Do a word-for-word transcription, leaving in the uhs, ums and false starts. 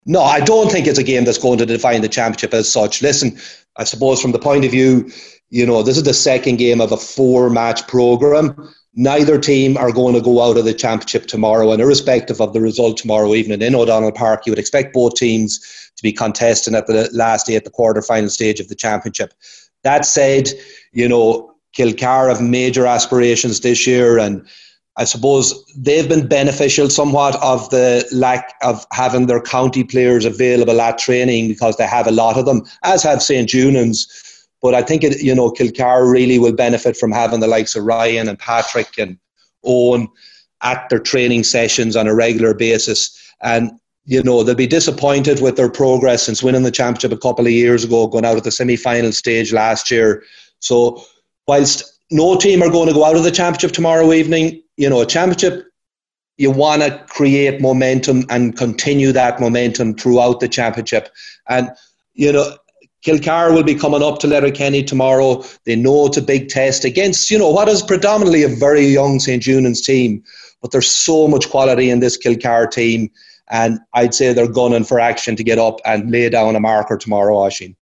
No, I don't think it's a game that's going to define the championship as such. Listen, I suppose from the point of view, you know, this is the second game of a four-match programme. Neither team are going to go out of the championship tomorrow, and irrespective of the result tomorrow evening in O'Donnell Park, you would expect both teams to be contesting at the last day at the quarter-final stage of the championship. That said, you know, Kilcar have major aspirations this year, and I suppose they've been beneficial somewhat of the lack of having their county players available at training, because they have a lot of them, as have St Junans. But I think, it, you know, Kilcar really will benefit from having the likes of Ryan and Patrick and Owen at their training sessions on a regular basis. And, you know, they'll be disappointed with their progress since winning the championship a couple of years ago, going out at the semi-final stage last year. So whilst no team are going to go out of the championship tomorrow evening, you know, a championship, you want to create momentum and continue that momentum throughout the championship. And, you know, Kilcar will be coming up to Letterkenny tomorrow. They know it's a big test against, you know, what is predominantly a very young St Junans team. But there's so much quality in this Kilcar team. And I'd say they're gunning for action to get up and lay down a marker tomorrow, Oisín.